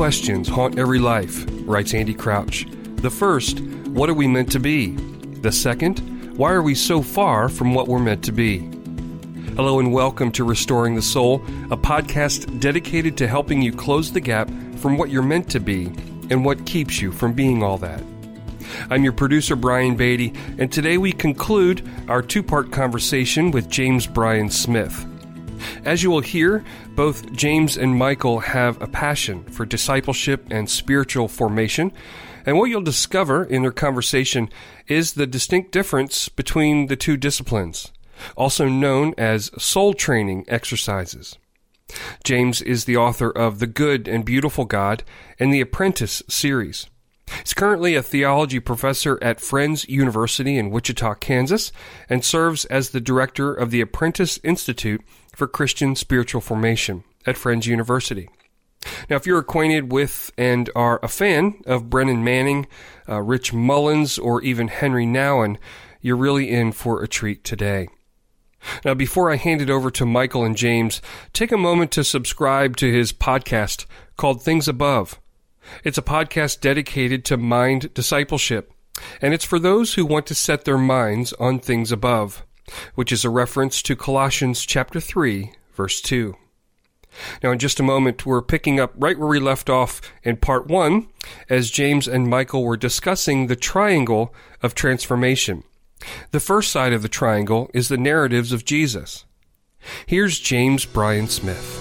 questions haunt every life, writes Andy Crouch. The first, what are we meant to be? The second, why are we so far from what we're meant to be? Hello and welcome to Restoring the Soul, a podcast dedicated to helping you close the gap from what you're meant to be and what keeps you from being all that. I'm your producer, Brian Beatty, and today we conclude our two-part conversation with James Bryan Smith. As you will hear, both James and Michael have a passion for discipleship and spiritual formation, and what you'll discover in their conversation is the distinct difference between the two disciplines, also known as soul training exercises. James is the author of The Good and Beautiful God and The Apprentice series. He's currently a theology professor at Friends University in Wichita, Kansas, and serves as the director of the Apprentice Institute for Christian Spiritual Formation at Friends University. Now, if you're acquainted with and are a fan of Brennan Manning, Rich Mullins, or even Henry Nouwen, you're really in for a treat today. Now, before I hand it over to Michael and James, take a moment to subscribe to his podcast called Things Above. It's a podcast dedicated to mind discipleship, and it's for those who want to set their minds on things above, which is a reference to Colossians chapter 3, verse 2. Now, in just a moment, we're picking up right where we left off in part 1, as James and Michael were discussing the triangle of transformation. The first side of the triangle is the narratives of Jesus. Here's James Bryan Smith.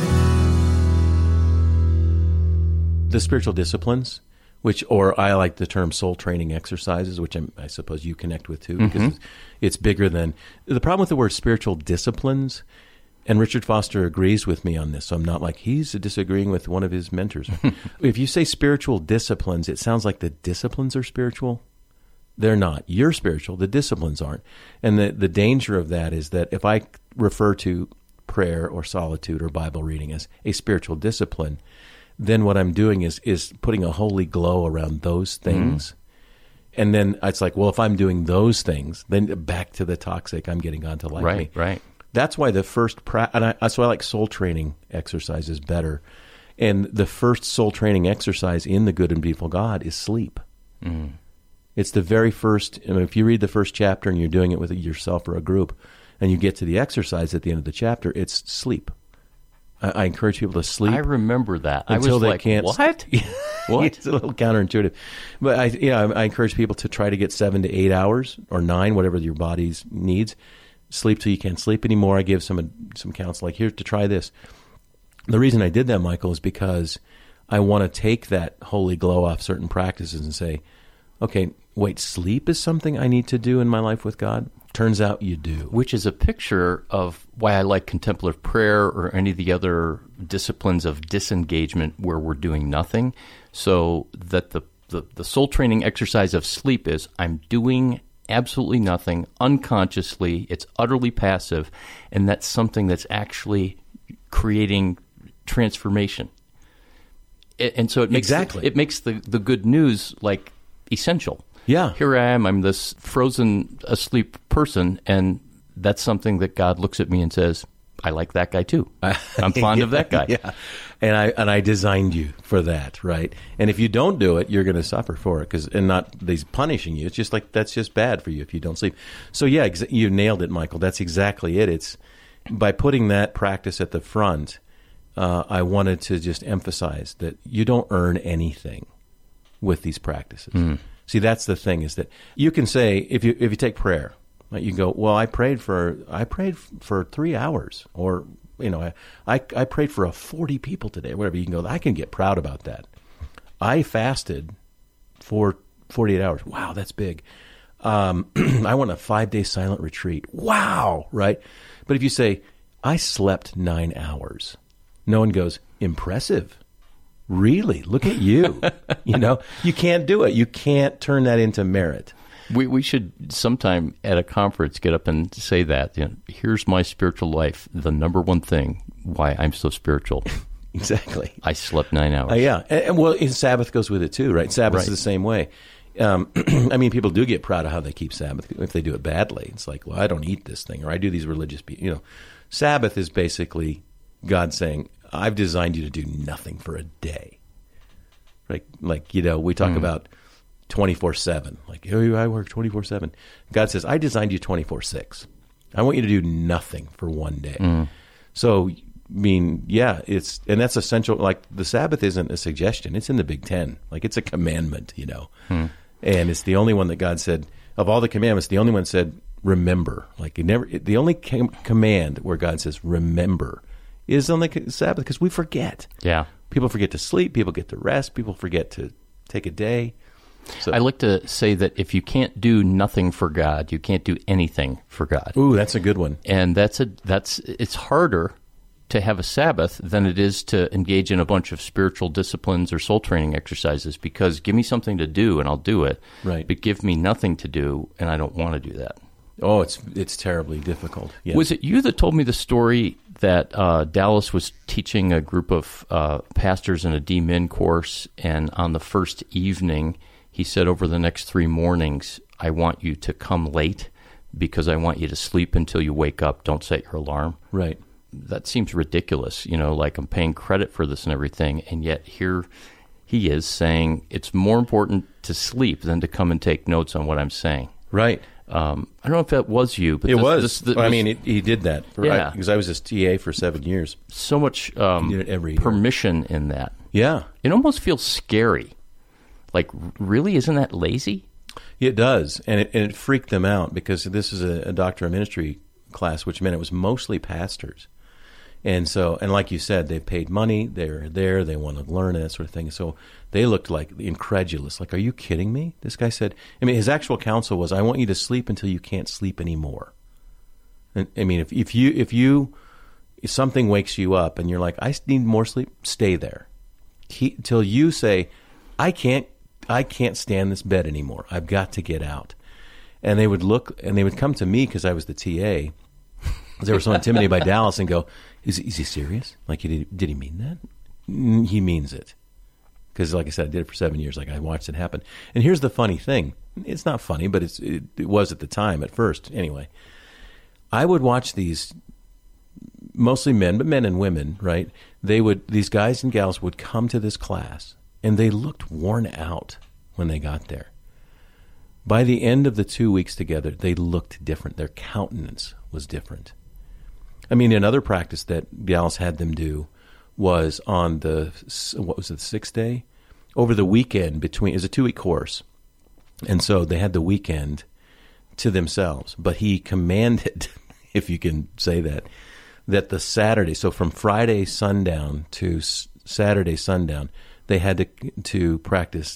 The spiritual disciplines, or I like the term soul training exercises, which I suppose you connect with too, because it's bigger than... The problem with the word spiritual disciplines, and Richard Foster agrees with me on this, so I'm not like he's disagreeing with one of his mentors. If you say spiritual disciplines, it sounds like the disciplines are spiritual. They're not. You're spiritual. The disciplines aren't. And the danger of that is that if I refer to prayer or solitude or Bible reading as a spiritual discipline, then what I'm doing is putting a holy glow around those things. And then it's like, well, if I'm doing those things, then back to the toxic, I'm getting on to like me. Right. That's why the first so I like soul training exercises better. And the first soul training exercise in The Good and Beautiful God is sleep. It's the very first. If you read the first chapter and you're doing it with yourself or a group, and you get to the exercise at the end of the chapter, it's sleep. I encourage people to sleep. I remember that. Until they like, can't. What? What? It's a little counterintuitive. But I encourage people to try to get 7 to 8 hours or 9, whatever your body needs. Sleep till you can't sleep anymore. I give some counsel, like, here's to try this. The reason I did that, Michael, is because I want to take that holy glow off certain practices and say, okay, wait, sleep is something I need to do in my life with God? Turns out you do. Which is a picture of why I like contemplative prayer or any of the other disciplines of disengagement where we're doing nothing. So that the soul training exercise of sleep is I'm doing absolutely nothing unconsciously. It's utterly passive, and that's something that's actually creating transformation. And so it makes it makes the good news like essential. Yeah. Here I am, I'm this frozen asleep person, and that's something that God looks at me and says, I like that guy too. I'm fond of that guy. Yeah. And I designed you for that, right? And if you don't do it, you're going to suffer for it, and not these punishing you. It's just like, that's just bad for you if you don't sleep. So yeah, you nailed it, Michael. That's exactly it. It's by putting that practice at the front, I wanted to just emphasize that you don't earn anything with these practices. See, that's the thing, is that you can say, if you take prayer, right, you can go, well, I prayed for 3 hours, or I prayed for 40 people today, or whatever. You can go, I can get proud about that. I fasted for 48 hours. Wow, that's big. I went on a 5-day silent retreat. Wow, right? But if you say, I slept 9 hours, no one goes, impressive. Really? Look at you. You can't do it. You can't turn that into merit. We should sometime at a conference get up and say that. Here's my spiritual life. The number one thing why I'm so spiritual. Exactly. I slept 9 hours. Yeah. And well, Sabbath goes with it too, right? Sabbath is the same way. People do get proud of how they keep Sabbath. If they do it badly, it's like, well, I don't eat this thing, or I do these religious, Sabbath is basically God saying, I've designed you to do nothing for a day. right? Like, we talk about 24/7. Like, oh, I work 24/7. God says, I designed you 24/6. I want you to do nothing for one day. So, I mean, and that's essential. Like, the Sabbath isn't a suggestion. It's in the Big Ten. Like, it's a commandment, And it's the only one that God said, of all the commandments, the only one said, remember. Like, the only command where God says, remember, is on the Sabbath, because we forget. Yeah. People forget to sleep. People get to rest. People forget to take a day. So, I like to say that if you can't do nothing for God, you can't do anything for God. Ooh, that's a good one. And it's harder to have a Sabbath than it is to engage in a bunch of spiritual disciplines or soul training exercises, because give me something to do and I'll do it. Right. But give me nothing to do and I don't want to do that. Oh, it's terribly difficult. Yes. Was it you that told me the story that Dallas was teaching a group of pastors in a D-Min course, and on the first evening, he said, over the next 3 mornings, I want you to come late because I want you to sleep until you wake up. Don't set your alarm. Right. That seems ridiculous, like I'm paying credit for this and everything, and yet here he is saying it's more important to sleep than to come and take notes on what I'm saying. Right. I don't know if that was you, but he did that. Because I was his TA for 7 years. So much He did it every year. permission in that. Yeah. It almost feels scary. Like, really? Isn't that lazy? It does. And it freaked them out, because this is a doctor of ministry class, which meant it was mostly pastors. And so, and like you said, they paid money, they're there, they want to learn, and that sort of thing. So they looked like incredulous, like, are you kidding me? This guy said, his actual counsel was, I want you to sleep until you can't sleep anymore. And if something wakes you up and you're like, I need more sleep, stay there. Till you say, I can't stand this bed anymore. I've got to get out. And they would look, and they would come to me because I was the TA. They were so intimidated by Dallas, and go, is he serious? Like, did he mean that? He means it. Because, like I said, I did it for 7 years. Like, I watched it happen. And here's the funny thing. It's not funny, but it was at the time, at first. Anyway, I would watch these, mostly men, but men and women, right? These guys and gals would come to this class, and they looked worn out when they got there. By the end of the 2 weeks together, they looked different. Their countenance was different. Another practice that Dallas had them do was on the 6th day? Over the weekend it was a 2-week course. And so they had the weekend to themselves. But he commanded, if you can say that the Saturday, so from Friday sundown to Saturday sundown, they had to practice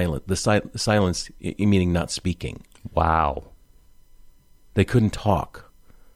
silence, meaning not speaking. Wow. They couldn't talk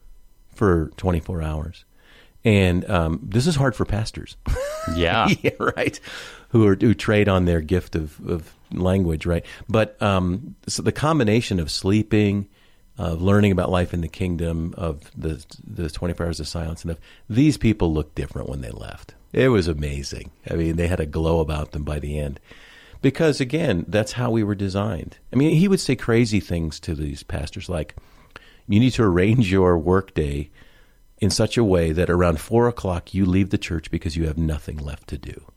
for 24 hours. And this is hard for pastors. Yeah. Yeah, right. Who trade on their gift of language, right? But so the combination of sleeping, of learning about life in the kingdom, of the 24 hours of silence, and these people looked different when they left. It was amazing. They had a glow about them by the end. Because, again, that's how we were designed. He would say crazy things to these pastors like, you need to arrange your workday in such a way that around 4 o'clock you leave the church because you have nothing left to do.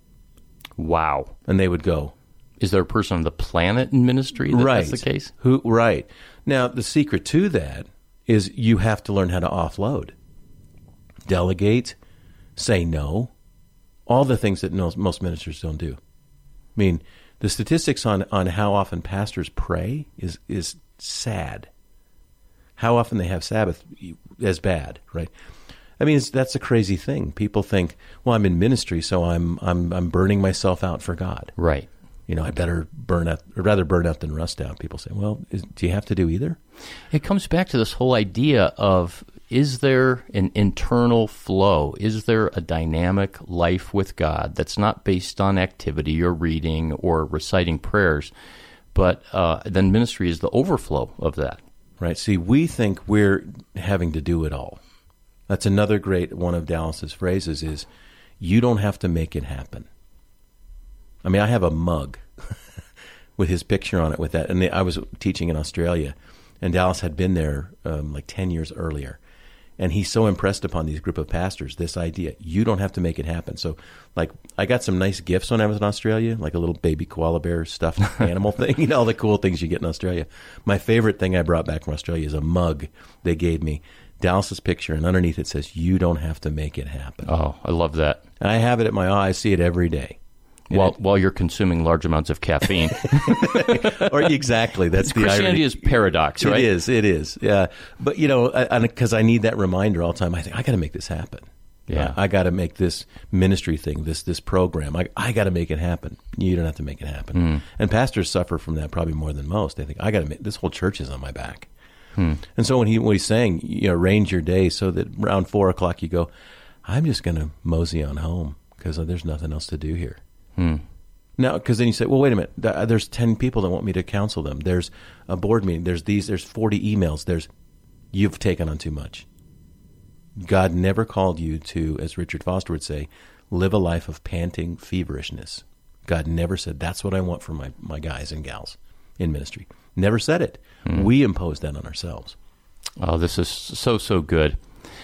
Wow. And they would go. Is there a person on the planet in ministry that's the case? Right. Now, the secret to that is you have to learn how to offload. Delegate, say no, all the things that most ministers don't do. The statistics on how often pastors pray is sad. How often they have Sabbath as bad, right? That's a crazy thing. People think, well, I'm in ministry, so I'm burning myself out for God. Right. I better rather burn out than rust out. People say, well, do you have to do either? It comes back to this whole idea of, is there an internal flow? Is there a dynamic life with God that's not based on activity or reading or reciting prayers, but then ministry is the overflow of that? Right. See, we think we're having to do it all. That's another great one of Dallas's phrases is, you don't have to make it happen. I have a mug with his picture on it with that. And I was teaching in Australia, and Dallas had been there like 10 years earlier. And he's so impressed upon these group of pastors, this idea, you don't have to make it happen. So, like, I got some nice gifts when I was in Australia, like a little baby koala bear stuffed animal thing, all the cool things you get in Australia. My favorite thing I brought back from Australia is a mug they gave me, Dallas's picture, and underneath it says, you don't have to make it happen. Oh, I love that. And I have it at my eye. I see it every day. While you're consuming large amounts of caffeine. Or exactly, that's the Christianity irony. is paradox, right? It is. Yeah, but because I need that reminder all the time. I think I got to make this happen. Yeah, I got to make this ministry thing, this program. I got to make it happen. You don't have to make it happen. And pastors suffer from that probably more than most. They think I got to make this whole church is on my back. And so when he's saying, arrange your day so that around 4:00 you go, I'm just going to mosey on home because there's nothing else to do here. Now, because then you say, well, wait a minute. There's 10 people that want me to counsel them. There's a board meeting. There's 40 emails. You've taken on too much. God never called you to, as Richard Foster would say, live a life of panting feverishness. God never said, that's what I want for my guys and gals in ministry. Never said it. We imposed that on ourselves. Oh, this is so good.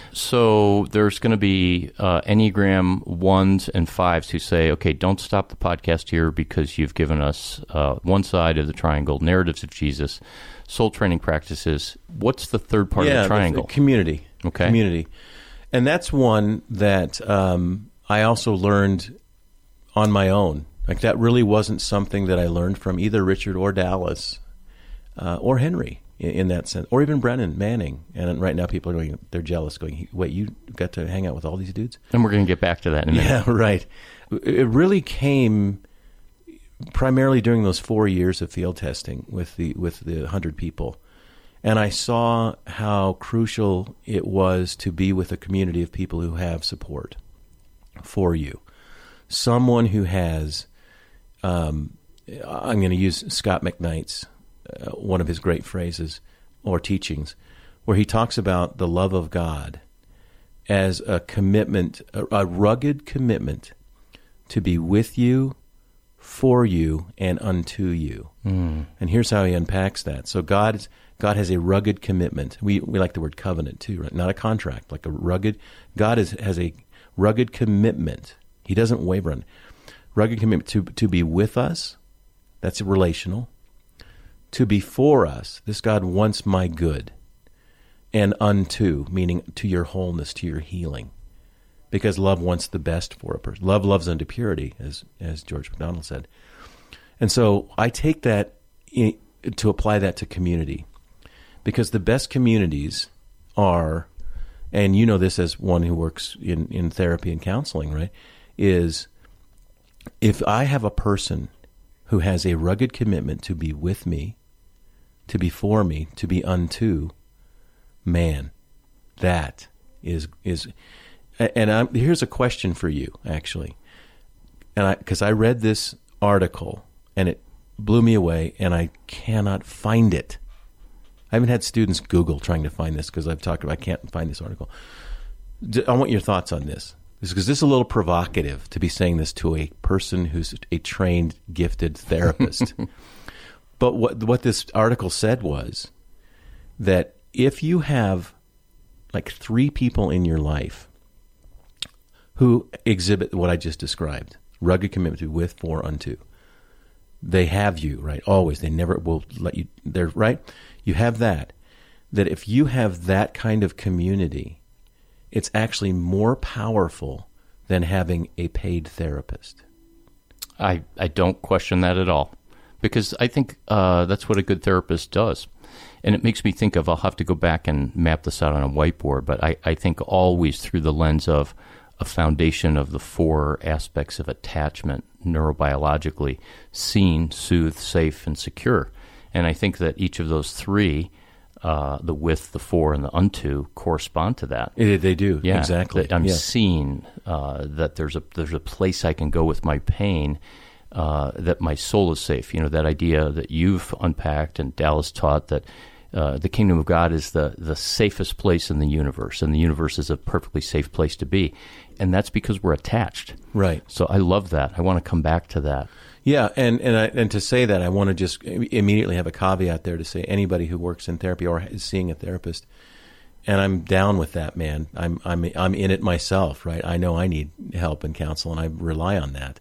So there's going to be Enneagram 1s and 5s who say, okay, don't stop the podcast here because you've given us one side of the triangle, narratives of Jesus, soul training practices. What's the third part of the triangle? Community. Okay. Community. And that's one that I also learned on my own. Like that really wasn't something that I learned from either Richard or Dallas or Henry. In that sense, or even Brennan Manning. And right now people are going, they're jealous, going, wait, you got to hang out with all these dudes? And we're going to get back to that in a minute. Yeah, right. It really came primarily during those 4 years of field testing with the 100 people. And I saw how crucial it was to be with a community of people who have support for you. Someone who has, I'm going to use Scott McKnight's, one of his great phrases or teachings, where he talks about the love of God as a commitment, a rugged commitment to be with you, for you, and unto you. And here's how he unpacks that. So God has a rugged commitment. We like the word covenant too, right? Not a contract, like a rugged. God has a rugged commitment. He doesn't waver on rugged commitment to be with us. That's relational. To be for us, this God wants my good, and unto, meaning to your wholeness, to your healing, because love wants the best for a person. Love loves unto purity, as George MacDonald said. And so I take that to apply that to community, because the best communities are, and you know this as one who works in therapy and counseling, right, is if I have a person who has a rugged commitment to be with me, to be for me, to be unto, man, that is. And here's a question for you, actually, and because I read this article and it blew me away, and I cannot find it. I haven't had students Google trying to find this because I've talked about I can't find this article. I want your thoughts on this. Because this is a little provocative to be saying this to a person who's a trained, gifted therapist. But what this article said was that if you have like 3 people in your life who exhibit what I just described, rugged commitment to, with, for, unto, they have you, right? Always. They never will let you, they're right? You have that if you have that kind of community, it's actually more powerful than having a paid therapist. I don't question that at all, because I think that's what a good therapist does. And it makes me think of, I'll have to go back and map this out on a whiteboard, but I think always through the lens of a foundation of the 4 aspects of attachment neurobiologically: seen, soothed, safe, and secure. And I think that each of those 3, the with, the for, and the unto, correspond to that. They do, yeah, exactly. That I'm seen, that there's a place I can go with my pain, that my soul is safe. You know, that idea that you've unpacked and Dallas taught, that the kingdom of God is the safest place in the universe, and the universe is a perfectly safe place to be. And that's because we're attached. Right. So I love that. I want to come back to that. Yeah, and to say that, I want to just immediately have a caveat there to say anybody who works in therapy or is seeing a therapist, And I'm down with that, man. I'm in it myself, right? I know I need help and counsel, and I rely on that.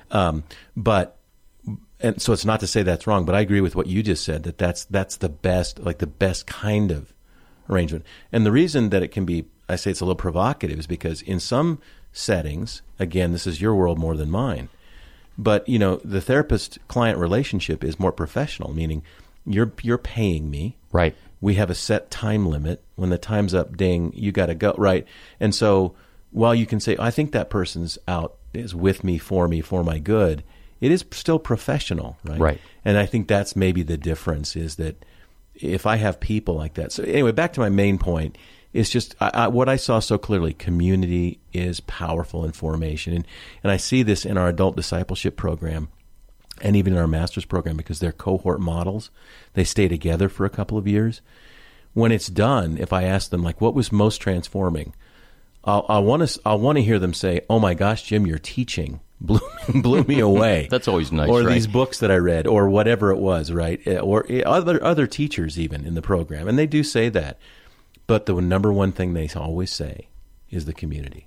And so it's not to say that's wrong, but I agree with what you just said, that's the best, like the best kind of arrangement. And the reason that it can be, I say it's a little provocative, is because in some settings, again, this is your world more than mine, but the therapist-client relationship is more professional, meaning you're paying me. Right. We have a set time limit. When the time's up, ding, you got to go, right? And so while you can say, I think that person's out, is with me, for my good, it is still professional, right? Right. And I think that's maybe the difference, is that if I have people like that. So anyway, back to my main point, it's just what I saw so clearly, community is powerful in formation. And I see this in our adult discipleship program and even in our master's program, because they're cohort models. They stay together for a couple of years. When it's done, if I ask them, like, what was most transforming, I want to hear them say, "Oh my gosh, Jim, your teaching blew me away." That's always nice, or right? These books that I read, or whatever it was, right? Or other teachers even in the program, and they do say that. But the number one thing they always say is the community,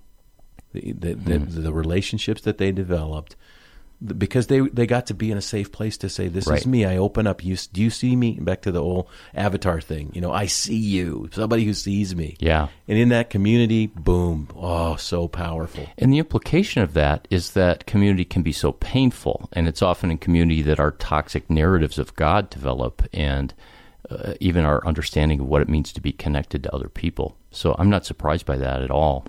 the relationships that they developed, because they got to be in a safe place to say, "This right. is me. I open up. Do you see me?" Back to the old Avatar thing. I see you. Somebody who sees me. Yeah. And in that community, boom. Oh, so powerful. And the implication of that is that community can be so painful, and it's often in community that our toxic narratives of God develop, and even our understanding of what it means to be connected to other people. So I'm not surprised by that at all.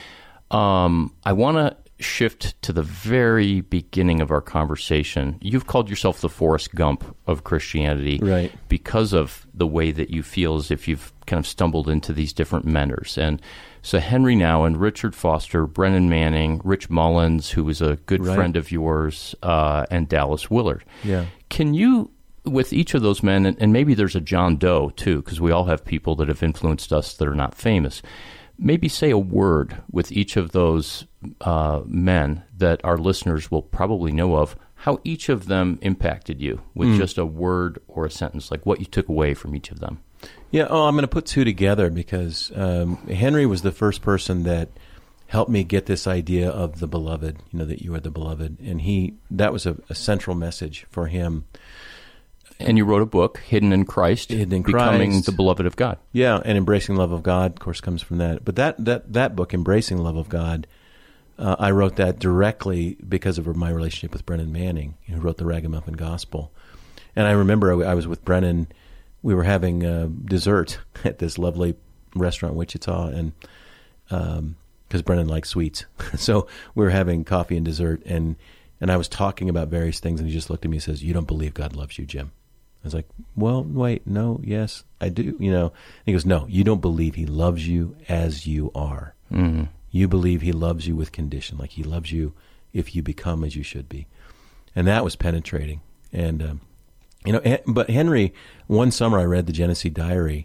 I want to shift to the very beginning of our conversation. You've called yourself the Forrest Gump of Christianity, right, because of the way that you feel as if you've kind of stumbled into these different mentors. And so Henry Nouwen, Richard Foster, Brennan Manning, Rich Mullins, who was a good right. friend of yours, and Dallas Willard. Yeah. Can you, with each of those men, and maybe there's a John Doe too, because we all have people that have influenced us that are not famous, maybe say a word with each of those men that our listeners will probably know of, how each of them impacted you with just a word or a sentence, like what you took away from each of them. Yeah, I'm going to put two together, because Henry was the first person that helped me get this idea of the beloved, that you are the beloved. And that was a central message for him. And you wrote a book, Hidden in Christ, Becoming the Beloved of God. Yeah, and Embracing the Love of God, of course, comes from that. But that book, Embracing the Love of God, I wrote that directly because of my relationship with Brennan Manning, who wrote the Ragamuffin Gospel. And I remember I was with Brennan. We were having dessert at this lovely restaurant in Wichita, and because Brennan likes sweets. So we were having coffee and dessert, and I was talking about various things, and he just looked at me and says, "You don't believe God loves you, Jim." I was like, "Well, wait, no, yes, I do, And he goes, "No, you don't believe he loves you as you are. Mm-hmm. You believe he loves you with condition, like he loves you if you become as you should be." And that was penetrating. And, but Henry, one summer I read the Genesee Diary.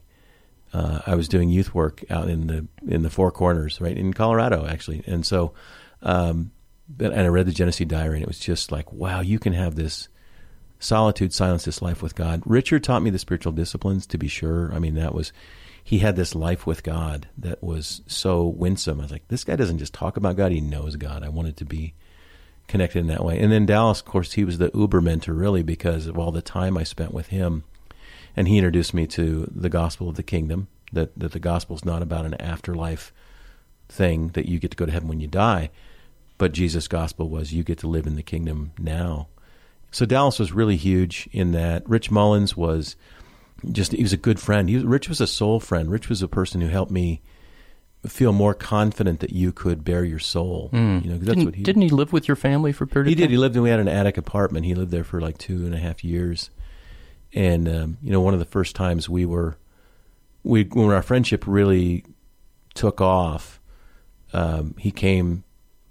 I was doing youth work out in the Four Corners, right, in Colorado, actually. And so, and I read the Genesee Diary, and it was just like, wow, you can have this solitude, silence, this life with God. Richard taught me the spiritual disciplines, to be sure. I mean, he had this life with God that was so winsome. I was like, this guy doesn't just talk about God, he knows God. I wanted to be connected in that way. And then Dallas, of course, he was the uber mentor, really, because of all the time I spent with him. And he introduced me to the gospel of the kingdom, that the gospel is not about an afterlife thing that you get to go to heaven when you die, but Jesus' gospel was you get to live in the kingdom now. So Dallas was really huge in that. Rich Mullins was he was a good friend. Rich was a soul friend. Rich was a person who helped me feel more confident that you could bear your soul. Didn't he live with your family for a period of time? He did. He lived, and we had an attic apartment. He lived there for like 2.5 years. And, one of the first times when our friendship really took off, he came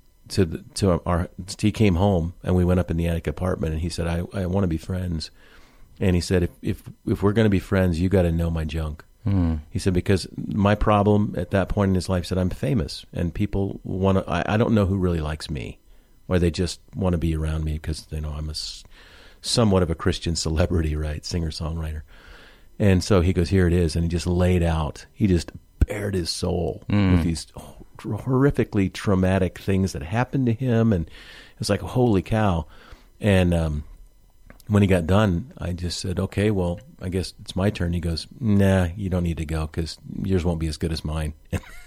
he came home, and we went up in the attic apartment, and he said, I want to be friends. And he said, if we're going to be friends, you got to know my junk. He said, because my problem at that point in his life, said, I'm famous, and people want to, I don't know who really likes me, or they just want to be around me because they know I'm somewhat of a Christian celebrity, right? Singer-songwriter. And so he goes, here it is. And he just laid out, he just bared his soul with these horrifically traumatic things that happened to him, and it was like, holy cow. And when he got done, I just said, okay, well, I guess it's my turn. He goes, nah, you don't need to go because yours won't be as good as mine.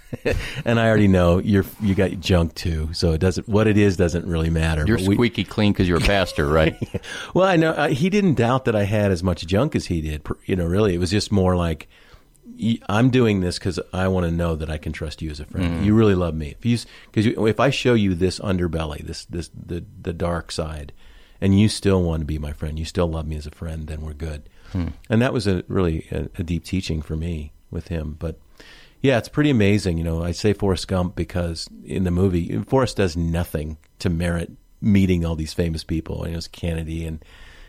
And I already know you got junk too, so it doesn't. What it is doesn't really matter. You're squeaky clean because you're a pastor, right? Well, I know he didn't doubt that I had as much junk as he did. Really, it was just more like, I'm doing this because I want to know that I can trust you as a friend. You really love me. If I show you this underbelly, the dark side, and you still want to be my friend, you still love me as a friend, then we're good. And that was really a deep teaching for me with him. But yeah, it's pretty amazing. I say Forrest Gump because in the movie, Forrest does nothing to merit meeting all these famous people. And it was Kennedy and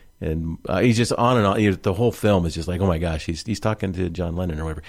he's just on and on. The whole film is just like, oh my gosh, he's talking to John Lennon or whatever.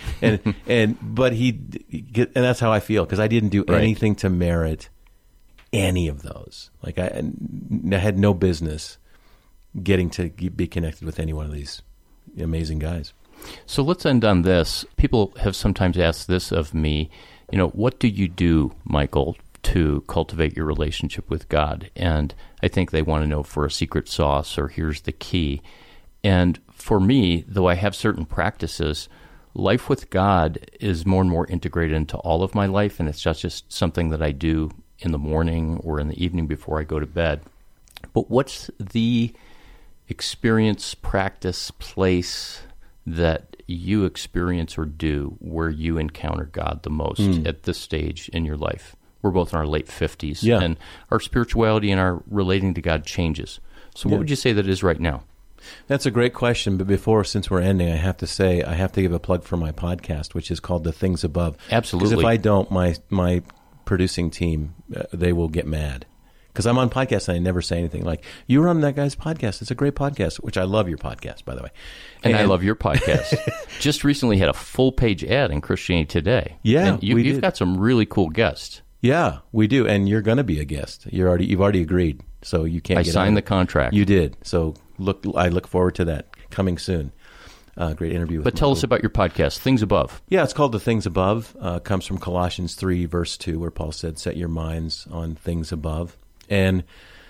But and that's how I feel, because I didn't do anything to merit any of those. Like I had no business getting to be connected with any one of these amazing guys. So let's end on this. People have sometimes asked this of me, what do you do, Michael, to cultivate your relationship with God? And I think they want to know for a secret sauce, or here's the key. And for me, though I have certain practices, life with God is more and more integrated into all of my life, and it's just something that I do in the morning or in the evening before I go to bed. But what's the experience, practice, place that you experience or do where you encounter God the most at this stage in your life? We're both in our late 50s, and our spirituality and our relating to God changes. So what would you say that is right now? That's a great question, but since we're ending, I have to give a plug for my podcast, which is called The Things Above. Absolutely. Because if I don't, my producing team, they will get mad. Because I'm on podcasts and I never say anything. Like, you were on that guy's podcast. It's a great podcast, which I love your podcast, by the way. And I love your podcast. Just recently had a full-page ad in Christianity Today. Yeah, and you've got some really cool guests. Yeah, we do. And you're going to be a guest. You've already agreed, so you can't get out. I signed the contract. You did. So I look forward to that coming soon. Great interview with But tell us about your podcast, Things Above. Yeah, it's called The Things Above. Comes from Colossians 3, verse 2, where Paul said, set your minds on things above. And,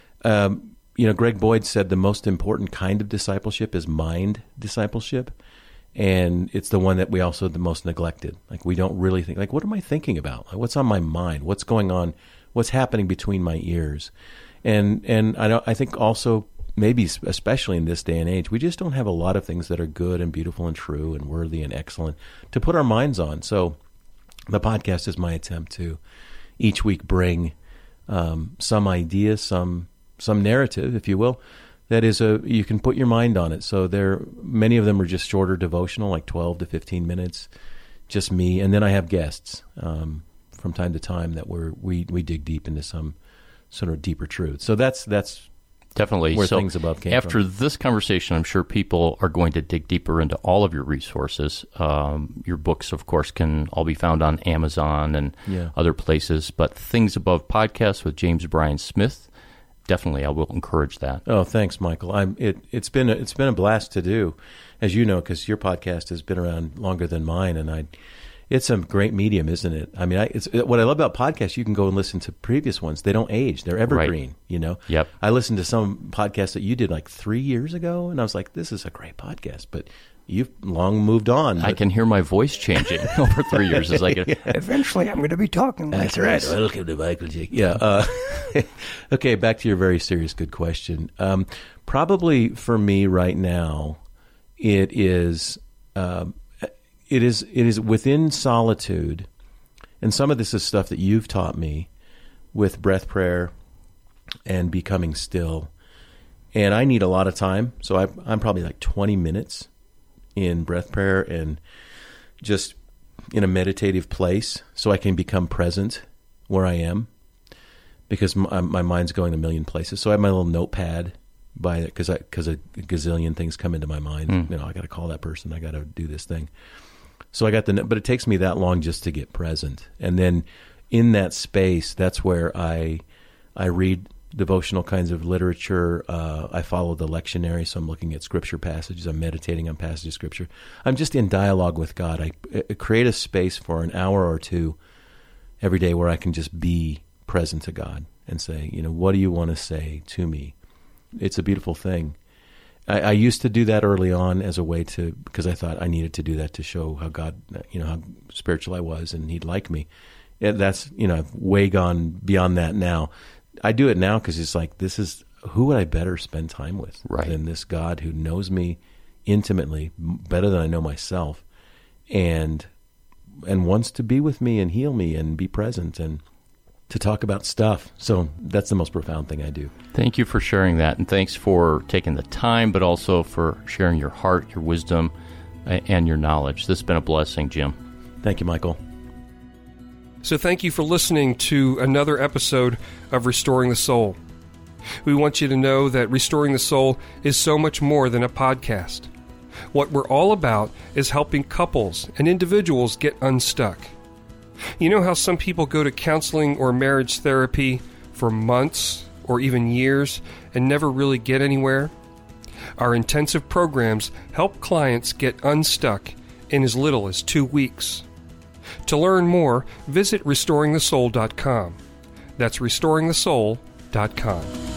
Greg Boyd said the most important kind of discipleship is mind discipleship. And it's the one that we also the most neglected. Like, we don't really think, like, what am I thinking about? Like, what's on my mind? What's going on? What's happening between my ears? And I think also, maybe especially in this day and age, we just don't have a lot of things that are good and beautiful and true and worthy and excellent to put our minds on. So the podcast is my attempt to each week bring some idea, some narrative, if you will, that is you can put your mind on it. So many of them are just shorter devotional, like 12 to 15 minutes, just me, and then I have guests from time to time that we dig deep into some sort of deeper truth. So that's definitely where Things Above came after from. This conversation, I'm sure people are going to dig deeper into all of your resources. Your books, of course, can all be found on Amazon and other places. But Things Above podcast with James Bryan Smith, definitely, I will encourage that. Oh, thanks, Michael. It's been a blast to do, as you know, because your podcast has been around longer than mine, and it's a great medium, isn't it? I mean, what I love about podcasts, you can go and listen to previous ones. They don't age; they're evergreen. Right. Yep. I listened to some podcasts that you did like 3 years ago, and I was like, "This is a great podcast," but you've long moved on. I can hear my voice changing over 3 years. It's like, eventually I'm going to be talking like That's right. Welcome to Michael J. Yeah. Okay, back to your very serious, good question. Probably for me right now, it is within solitude, and some of this is stuff that you've taught me with breath prayer and becoming still. And I need a lot of time, so I'm probably like 20 minutes in breath prayer and just in a meditative place so I can become present where I am, because my mind's going a million places. So I have my little notepad by it because a gazillion things come into my mind. I got to call that person. I got to do this thing. So I got but it takes me that long just to get present. And then in that space, that's where I read devotional kinds of literature. I follow the lectionary, so I'm looking at scripture passages. I'm meditating on passages of scripture. I'm just in dialogue with God. I create a space for an hour or two every day where I can just be present to God and say, what do you want to say to me? It's a beautiful thing. I used to do that early on as a way because I thought I needed to do that to show how God, how spiritual I was and He'd like me. That's, I've way gone beyond that now. I do it now because it's like, who would I better spend time with than this God who knows me intimately, better than I know myself, and wants to be with me and heal me and be present and to talk about stuff. So that's the most profound thing I do. Thank you for sharing that, and thanks for taking the time, but also for sharing your heart, your wisdom, and your knowledge. This has been a blessing, Jim. Thank you, Michael. So thank you for listening to another episode of Restoring the Soul. We want you to know that Restoring the Soul is so much more than a podcast. What we're all about is helping couples and individuals get unstuck. You know how some people go to counseling or marriage therapy for months or even years and never really get anywhere? Our intensive programs help clients get unstuck in as little as 2 weeks. To learn more, visit restoringthesoul.com. That's restoringthesoul.com.